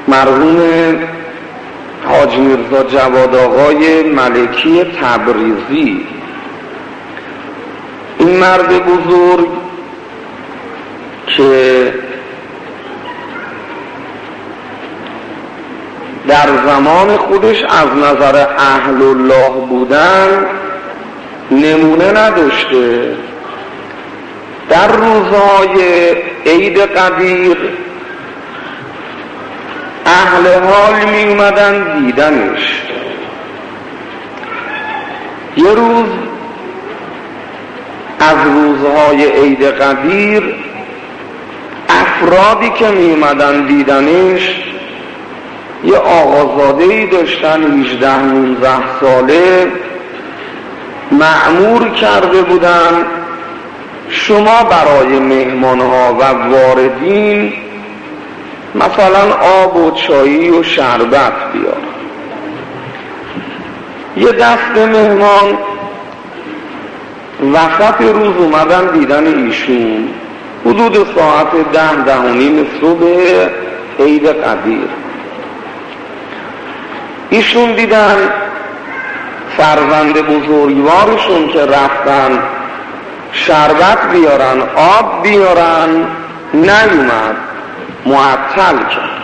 مرحوم حاج میرزا جواد آقای ملکی تبریزی. این مرد بزرگ که در زمان خودش از نظر اهل الله بودن نمونه نداشته. در روزهای عید قدیر اهل حال می اومدن دیدنش. یه روز از روزهای عید قدیر افرادی که می اومدن دیدنش یه آقازاده‌ای داشتن 18-19 ساله، مأمور کرده بودن شما برای مهمانها و واردین مثلا آب و چایی و شربت بیار. یه دست مهمان وسط روز اومدن دیدن ایشون، حدود ساعت 10-10:30 صبح عید قدیر. ایشون دیدن فرزند بزرگوارشون که رفتن شربت بیارن آب بیارن نیومد، معطل کرد.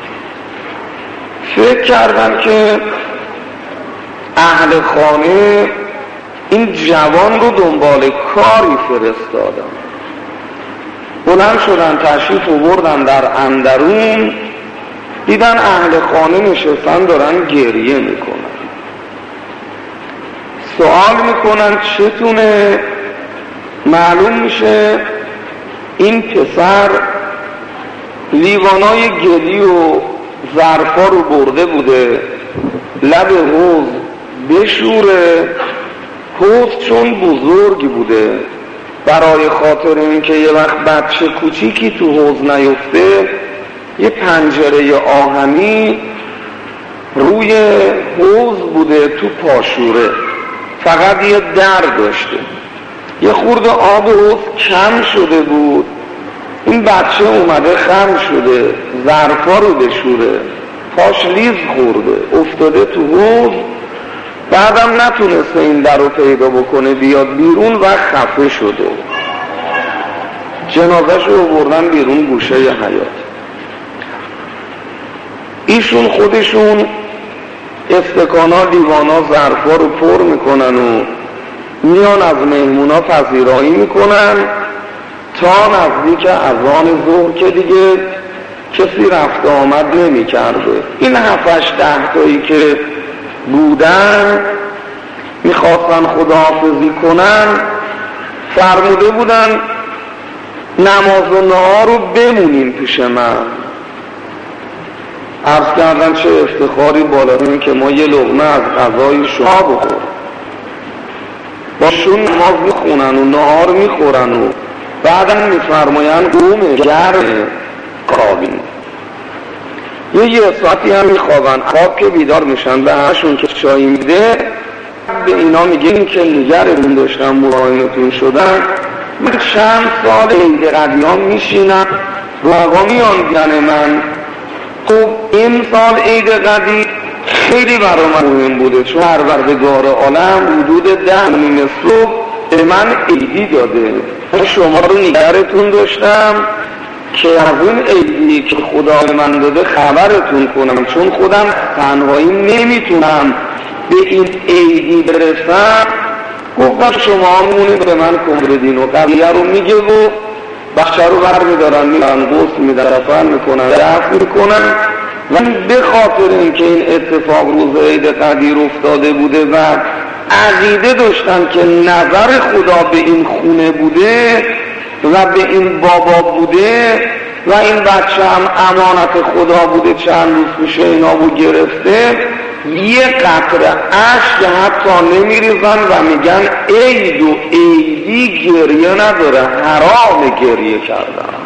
فکر کردن که اهل خانه این جوان رو دنبال کاری فرستادن. بلند شدن تشریف آوردن در اندرون، دیدن اهل خانه نشستن دارن گریه میکنن. سوال میکنن چتونه؟ معلوم میشه این پسر لیوانای گلی و ظرفا رو برده بوده لب حوض بشوره. حوض چون بزرگی بوده، برای خاطر اینکه یه وقت بچه کوچیکی تو حوض نیفته یه پنجره آهنی روی حوض بوده تو پاشوره، فقط یه در داشته. یه خورده آب حوض کم شده بود، این بچه اومده خم شده ظرفا رو بشوره، پاش لیز خورده افتاده تو حوض، بعدم نتونسته این در رو پیدا بکنه بیاد بیرون و خفه شده. جنازش رو بردن بیرون گوشه حیاط. ایشون خودشون استکانا لیوانا ظرفا رو پر میکنن و میان از مهمونا پذیرایی میکنن تا نزدیک اذان ظهر که دیگه کسی رفت آمد نمی کرده. این 7-8-10 تایی که بودن میخواستن خداحافظی کنن، فرموده بودن نماز و نهار رو بمونین پیش من. عرض کردن چه افتخاری بالا این که ما یه لقمه از غذای شما بخوریم. باشون نماز میخونن و نهار میخورن و بعدم میفرماین قوم گرم خوابین. یه ساعتی هم میخوابن. خواب که بیدار میشن به همشون که چایی میده به اینا میگین که نگرتون داشتم مراهمتون شدن، من چند سال عید قدیان میشینم رو میان دیدن من. خب این سال عید قدیر خیلی برای من مهم بوده چون پروردگار عالم حدود 10:30 صبح به من عیدی داده. شما رو نگرتون داشتم که از اون عیدی که خدا من داده خبرتون کنم، چون خودم تنهایی نمیتونم به این عیدی برسم. گفتم شما مونید به من کمردین و قبلیه رو میگه و بخشه رو برمیدارن میرن غسل میدرفن میکنن رفت میکنن. و به خاطر اینکه این اتفاق روز عید قدیر افتاده بوده و عقیده داشتن که نظر خدا به این خونه بوده و به این بابا بوده و این بچه هم امانت خدا بوده، چند روز پیش اینا رو گرفته، یه قطره اشک حتی نمیریزن و میگن عید و عیدی گریه نداره، حرام گریه کردن.